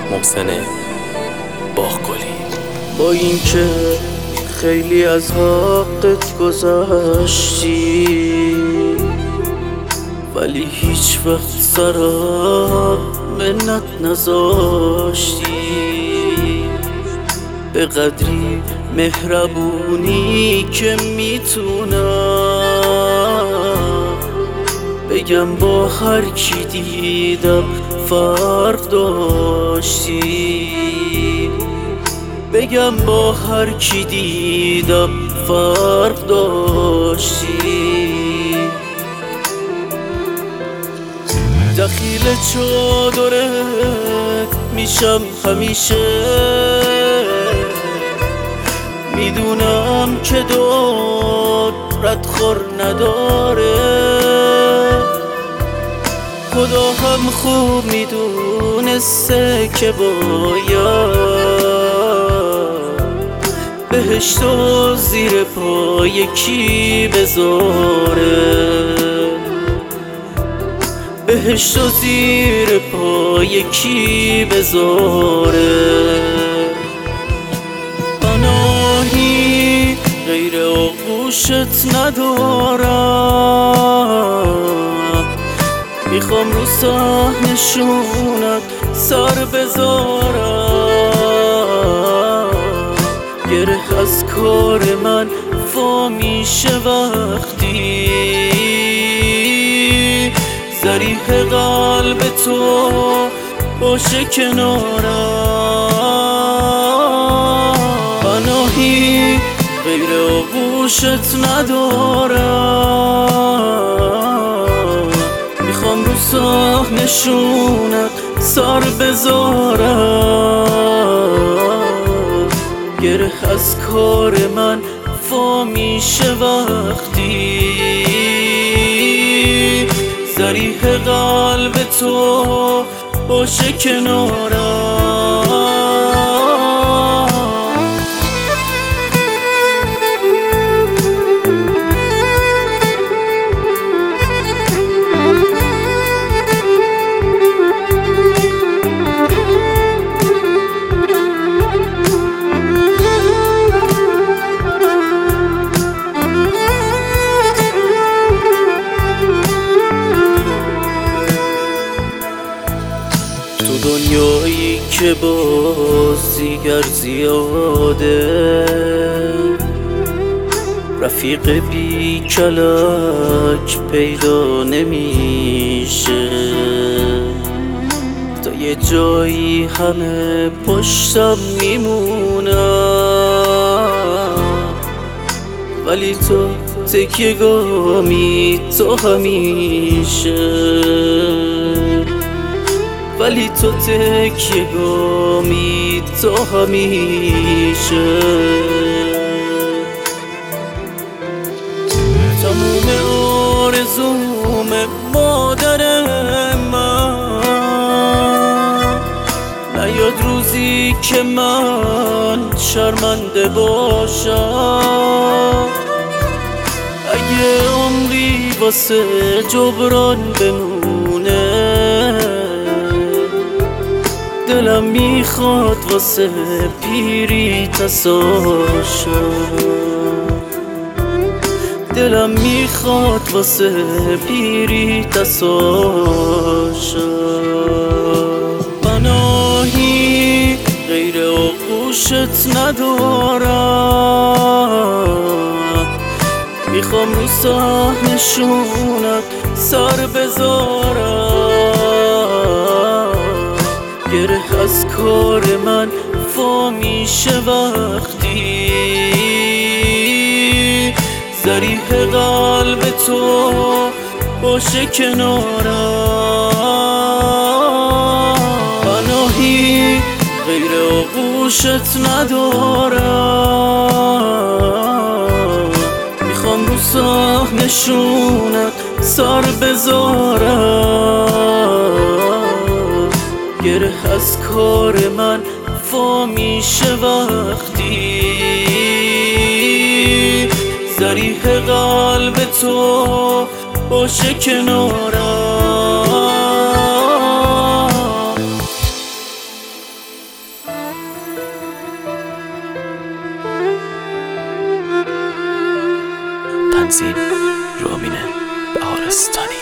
محسن باغگلی. با اینکه خیلی از حقت گذشتی، ولی هیچ وقت سرم منت نذاشتی. به قدری مهربونی که میتونم بگم با هر کی دیدم فرق داشتی. بگم با هر کی دیدم فرق داشتی. دخیل چادرت میشم همیشه، میدونم که داد ردخور نداره. خدا هم خوب میدونسته که باید بهشتو زیر پای کی بذاره. بهشتو زیر پای کی بذاره. پناهی غیر آغوشت ندارم، میخوام رو صحنشونت سر بذارم. گره از کار من وا میشه وقتی ذریح قلب تو باشه کنارم. پناهی غیر آغوشت ندارم، میخوام رو صحنشونت سر بذارم. گره از کار من وا میشه وقتی ذریح قلب تو باشه کنارم. دنیایی که بازیگر زیاده، رفیق بی کلک پیدا نمیشه. تا یه جایی همه پشتم میمونم، ولی تو تکیه‌گامی تو همیشه. ولی تو تکیه‌گامی تو همیشه. تموم آرزوم مادر من نیاد روزی که من شرمنده باشم. اگه عمری واسه جبران بمونه، دلم میخواد واسه پیری تساشم. دلم میخواد واسه پیری تساشم. پناهی غیر آغوشت ندارم، میخوام رو صحنشونت سر بذارم. گره از کار من وا میشه وقتی ذریح قلب تو باشه کنارم. پناهی غیر آغوشت ندارم، میخوام رو صحنشونت سر بذارم. گره از کار من وا میشه وقتی ذریح قلب تو باشه کنارم. آوازین رامین بهارستانی.